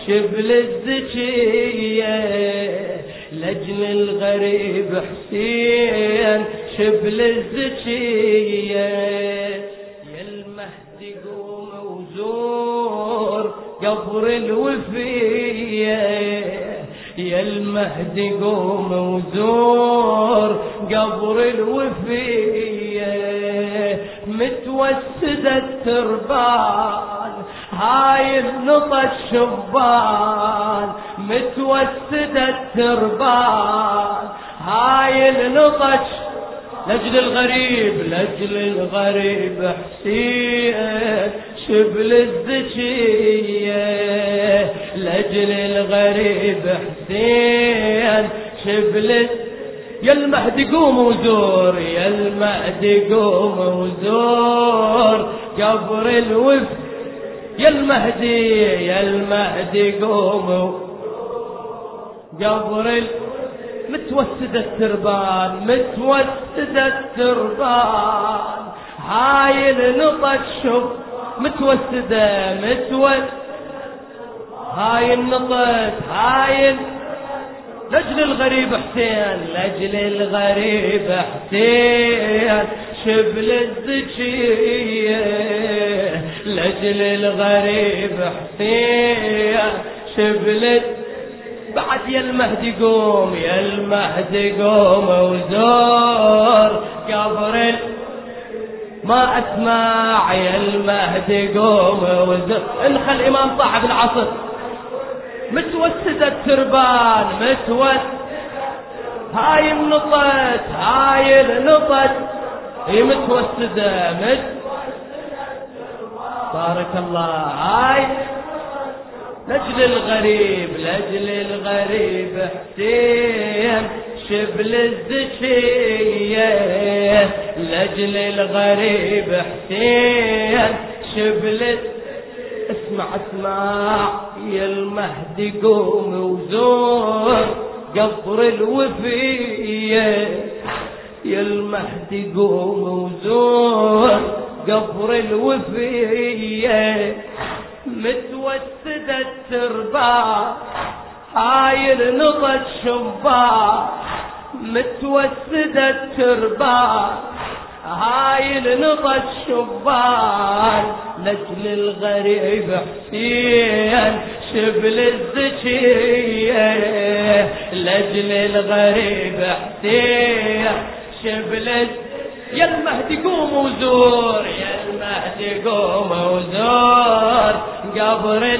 شبل الزكية لأجل الغريب حسين شبل الزكية. يا المهدي قوم وزور قبر الوفية، يا المهدي قوم وزور قبر الوفية. متوسدة التربان هاي النطى الشبان، متوسدة التربان هاي النطى لأجل الغريب لأجل الغريب حسين شبل الزكية، لأجل الغريب حسين شبل. يا المهدي قوم وزور، يا المهدي قوم وزور قبر الوف. يا المهدي يا المهدي قوم قبر متوسدة التربان، متوسدة التربان هاي النطى الشب متوسدة هاي النطت هاي لأجل الغريب حسين لأجل الغريب حسين شبل الزكية، لأجل الغريب حسين شبل. بعد يا المهدي قوم، يا المهدي قوم وزور قبر ما اسمع، يا المهدي قوم وزور. انخل الامام صاحب العصر متوسدة التربان هاي النطت هاي النطت هي متوسدة بارك الله. هاي لأجل الغريب لأجل الغريب حسين شبل الزكية، لأجل الغريب حسين شبل. اسمع اسمع يا المهدي قوم وزور قبر الوفية، يا المهدي قوم وزور قبر الوفية. متوسدة التربان هاي النطى الشبان، متوسدة التربان هاي النطى الشبان لأجل الغريب حسين شبل الزكية، لأجل الغريب حسين شبل. يا المهدي قوم وزور، يا المهدي قوم وزور قبر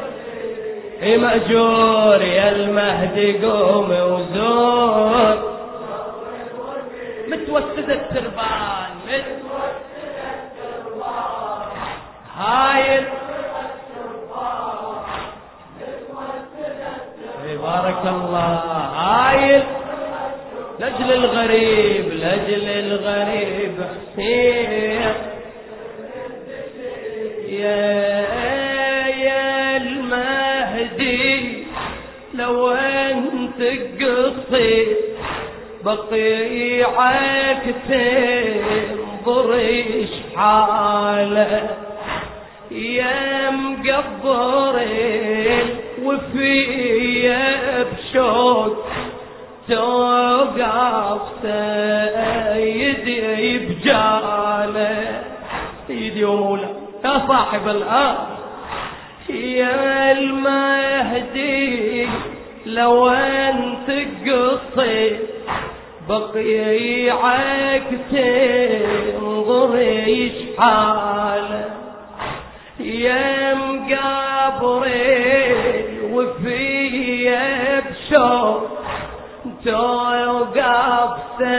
مأجور، يا المهدي قوم وزور متوسدة التربان هاي بارك الله. هاي لأجل الغريب لأجل الغريب حسين. يا المهدي لو انت قصيت بقيعك تنظر ايش حاله، يا مقبرين وفيا بشوق توقف سيدي بجاله. سيدي ومولا يا صاحب الأرض، يا المهدي لو انت قصيت بقيعك تنظر ايش حاله، يا مقابرين وفيا بشوق توقف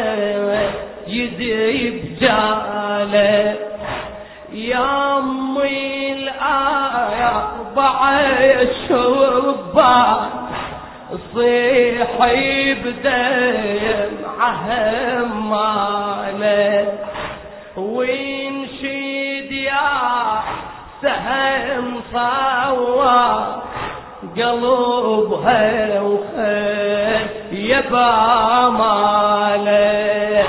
سيدي بجاله. يا امي الآية 4 شبان صيحي بدمعها ماله، وينشد يا سهم صوى قلبها وخيب ماله،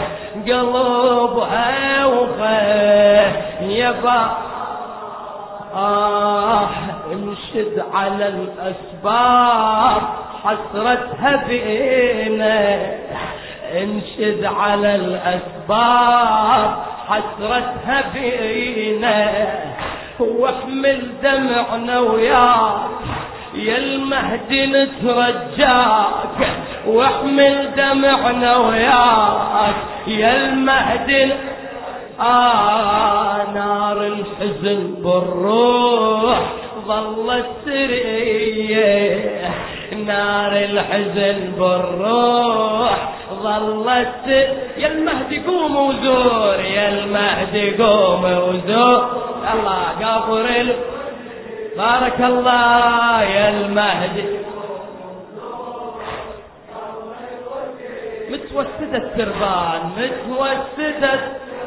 قلبها وخيب انشد على الأسباب حسرتها بينا، انشد على الأسباب حسرتها بينا، واحمل دمعنا وياك يا المهدي نترجاك، واحمل دمعنا وياك يا المهدي. نار الحزن بالروح ظلت سرية، نار الحزن بالروح ظلت. يا المهدي قوم وزور، يا المهدي قوم وزور، الله قبر بارك الله يا المهدي. متوسدة التربان، متوسدة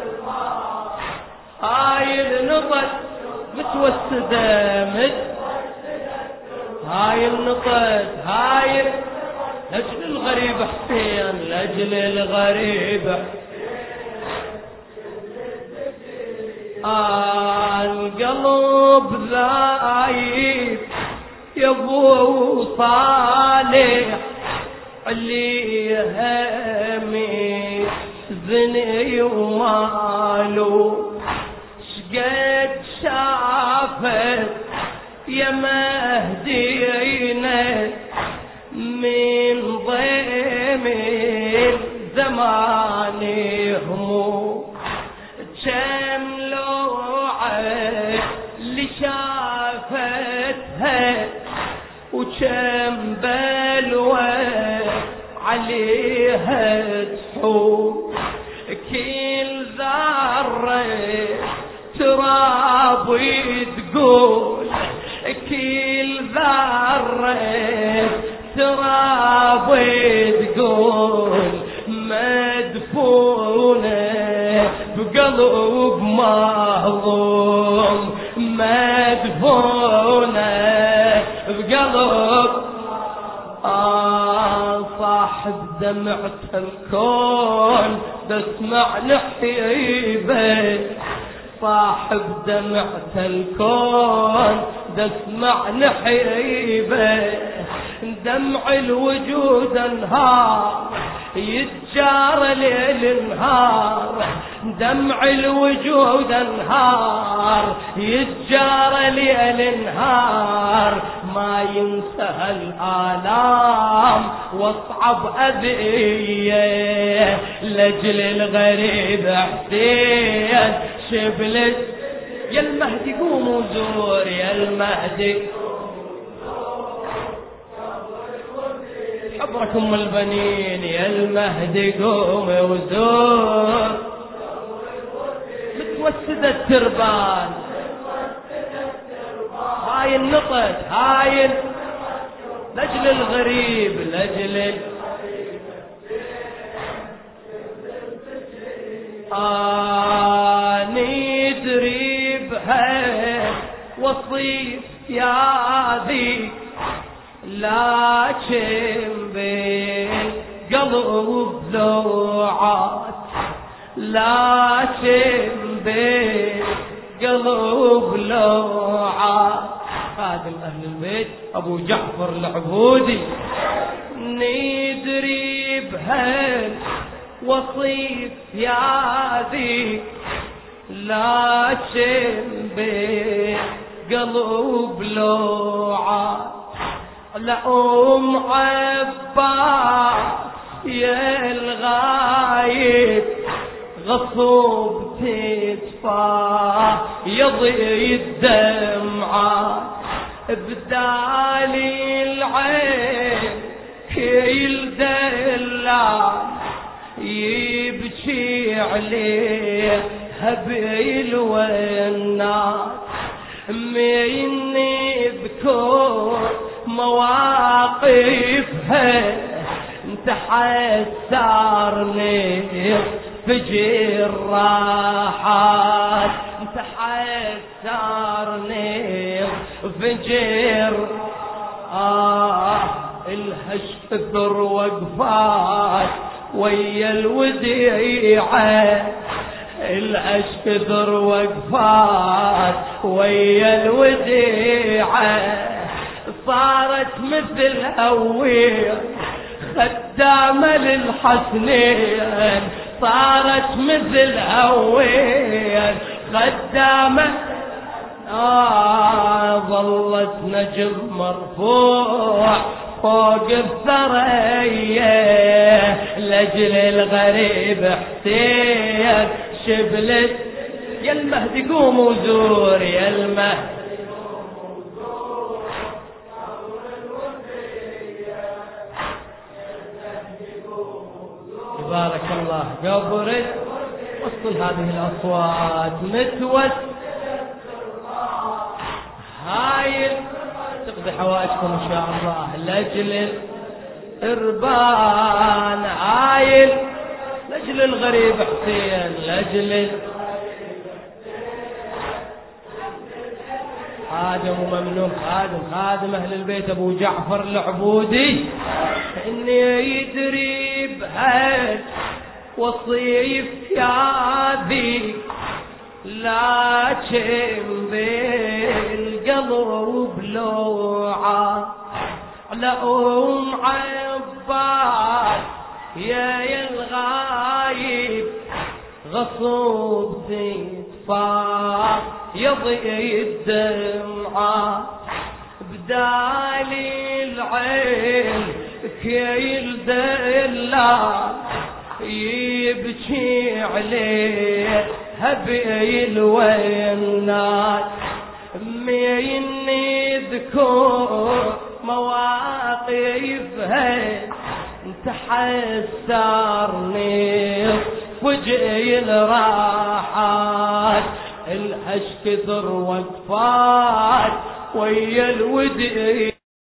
هاي النطت، متوسدة هاي النطت، هاي لأجل الغريب حسين، لأجل الغريب. القلب ذايب يا ابو صالح، اللي همي زني ومالو، شقد شافت يا مهدينا من ضيم الزمان همو، كم لوعة اللي شافتها وكم بلوى عليها تحوم، كل ذرة تراب تقول، كل ذرة تراب تقول، مدفونة بقلب مهضوم، مدفونة بقلب. صاحب دمعة الكون تسمع نحيبه، صاحب دمعة الكون تسمع نحيبه، دمع الوجود انهار يتجارى ليل نهار، دمع الوجود انهار يتجارى ليل نهار، ما ينسى الآلام واصعب أذية، لأجل الغريب حسين شبلت. يا المهدي قوم وزور، يا المهدي حبركم البنين، يا المهدي قوم وزور. متوسدة التربان، هاي النطت، هاي لأجل الغريب، لأجل ندري بها وصيف يا ذيك، لكن بين قلب لوعات، لكن بين قلب لوعات. خادم أهل البيت أبو جعفر العبودي، ندري بهن وصيف يا ذيك، لكن بين قلب لوعات، لأم عباس يا الغايب غصوب تدفع يضي الدمعات، بدالي العين يلدلع يبكي عليه هبيل والناس، مني بكون مواقفها تحسرني في الراحات، تحسرني في الهشفر وقفات ويا الوديعة، العشق كثر وقفات ويا الوديعة، صارت مثل هوية خدامة للحسنين، صارت مثل هوية خدامة. ظلت نجم مرفوع فوق الثريا، لأجل الغريب حسين شبلت. يا المهدي قوم وزور، يا المهدي بارك الله. قبرت وصل هذه الأصوات متوسل هايل تقضي حوائجكم إن شاء الله، لأجل الإربان هايل، لأجل الغريب حسين، لأجل خادم وممنون، خادم أهل البيت أبو جعفر العبودي، إني يدري بهج وصيف يا ذي، لكن بالقلب لوعة على عباس يا الغايب، غصوب تدفع يضيء الدمعة، بدالي العين كيل دلال يبكي عليه هبيل والناس، مين يذكر مواقفها تحسرني وجهي الراحات، العشق كثر وقفات ويا الودي،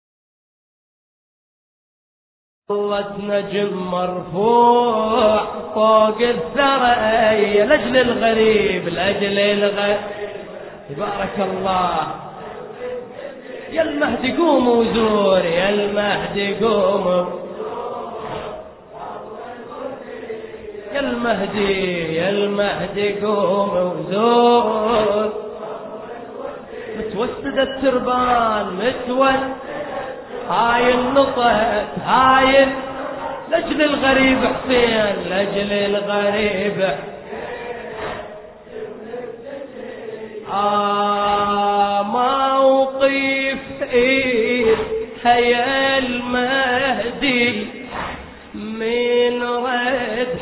ظلت نجم مرفوع فوق الثريا، لأجل الغريب، لأجل الغريب بارك الله. يا المهدي قوم وزور، يا المهدي قوم، يا المهدي، يا المهدي قوم وزور. متوسد التربان متوسد هاي النطت هاي، لأجل الغريب حسين، لأجل الغريب. موقف هيا المهدي من رد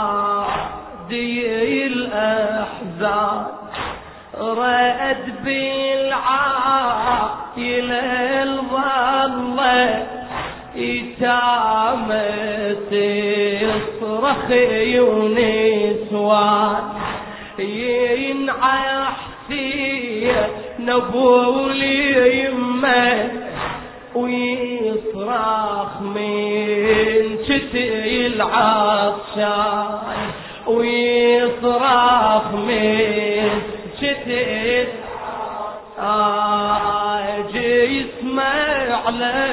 حادي الأحزان، رد بالعائلة الظلة يتامت يصرخ ونسوان، ينعى حسين نبولي يمه ويصرخ من شتي العطشان، ويصرخ من شتي جي يسمع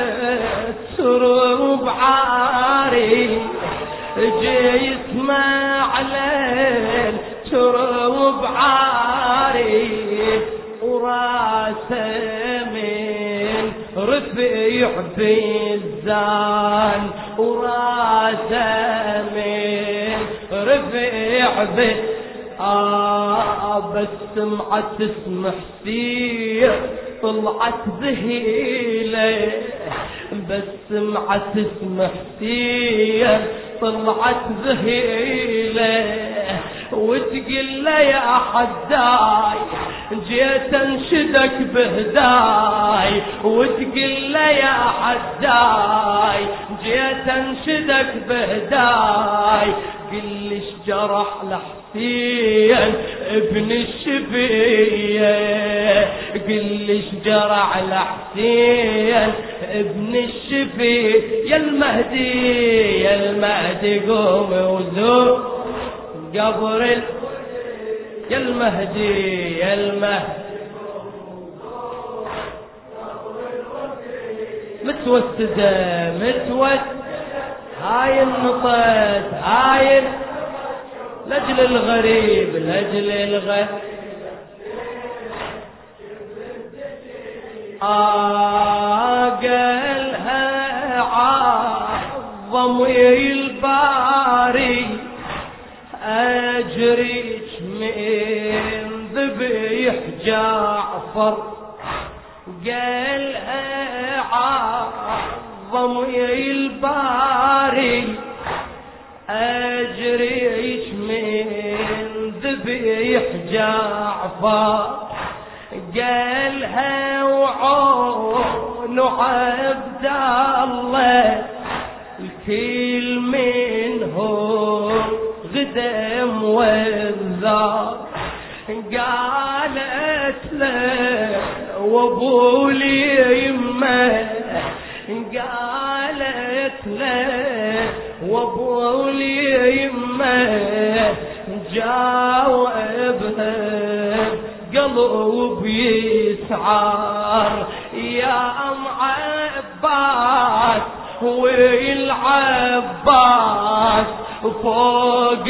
للسروب عاري، جي يسمع للسروب عاري، وراسه من رفيع بالزان، وراسه من رفيع بس سمعت تسمح فيه طلعت ذهيلة، بس سمعت تسمح فيه طلعت ذهيلة، وتقل له يا حداي جيت انشدك بهداي، وتقل له يا حداي جيت انشدك بهداي، قل جرح لحسين ابن الشفية، قل جرح لحسين ابن الشفية. يا المهدي، يا المهدي قوم وزور قبر يا المهدي، يا المهدي متوسدة هاي النطت هاي لأجل الغريب لأجل الغريب قالها عظم الباري أجريك من ذبيح جعفر قالها عظم الباري أجريك من ذبيح جعفر قالها وعون عبد الله الكل منهم غدم والذار قالت له وابو لي يمه قالت له وابو لي يمه جاوبها قلب يسعر يا ام عباس والعباس فوق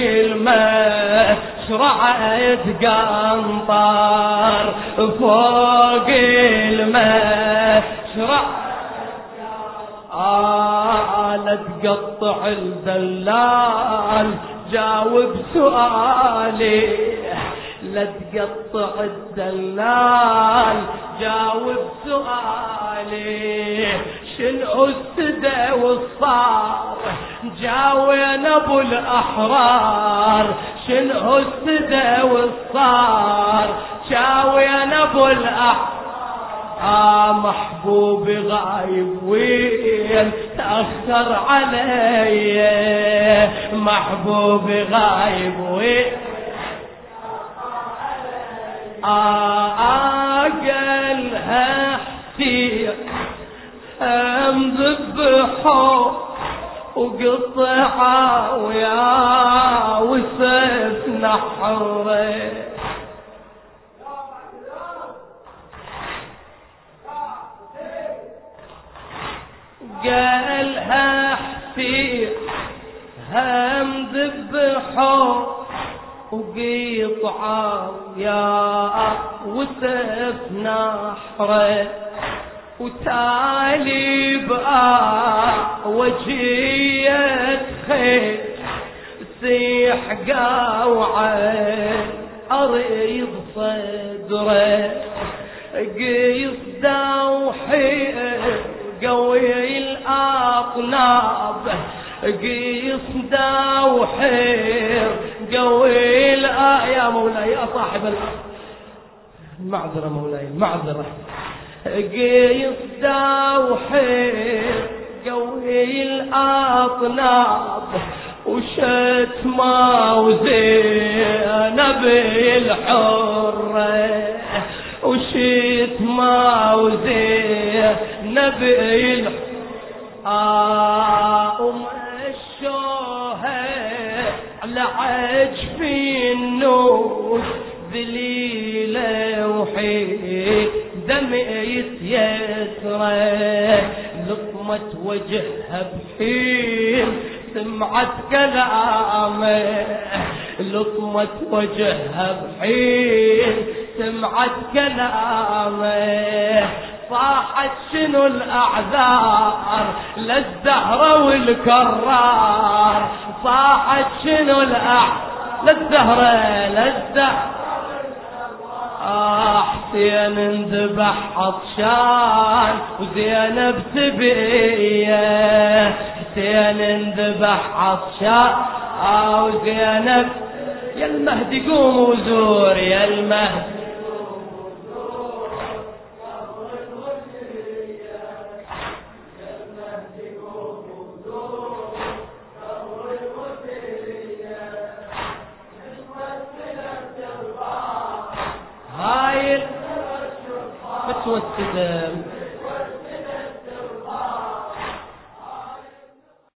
المشرعة قنطر فوق المشرعة لا تقطع الدلال جاوب سؤالي لا تقطع الدلال جاوب سؤالي شنو السدى والصار جاوين ابو الاحرار شنو السدى والصار جاوين ابو الاحرار محبوبي غايب وين تأخر علي محبوبي غايب وين قالها حسين ذبحوا وقطعوا ويا وسيف نحره قالها حسين ذبحوا وقطعوا يا وسيف نحره وتالي بقى وجية خير سيح قاوعين أريض صدره قيص دوحي قوي الأطناب قيص دوحي قوي يا مولاي يا صاحب المعذرة مولاي المعذرة قيص دوحير قوي الأطناب وشتمة وزينب الحرة وشتمة وزينب الحرة ومشوها على عجف النور ذليلة وحيد دمعت يسرى لطمت وجهها بحين سمعت كلامه لطمت وجهها بحين سمعت كلامه صاحت شنو الأعذار للزهرة والكرار صاحت شنو للزهرة حسين انذبح عطشان وزينب سبية حسين انذبح عطشان وزينب يا المهدي قوم وزور يا المهدي هاي متوسدة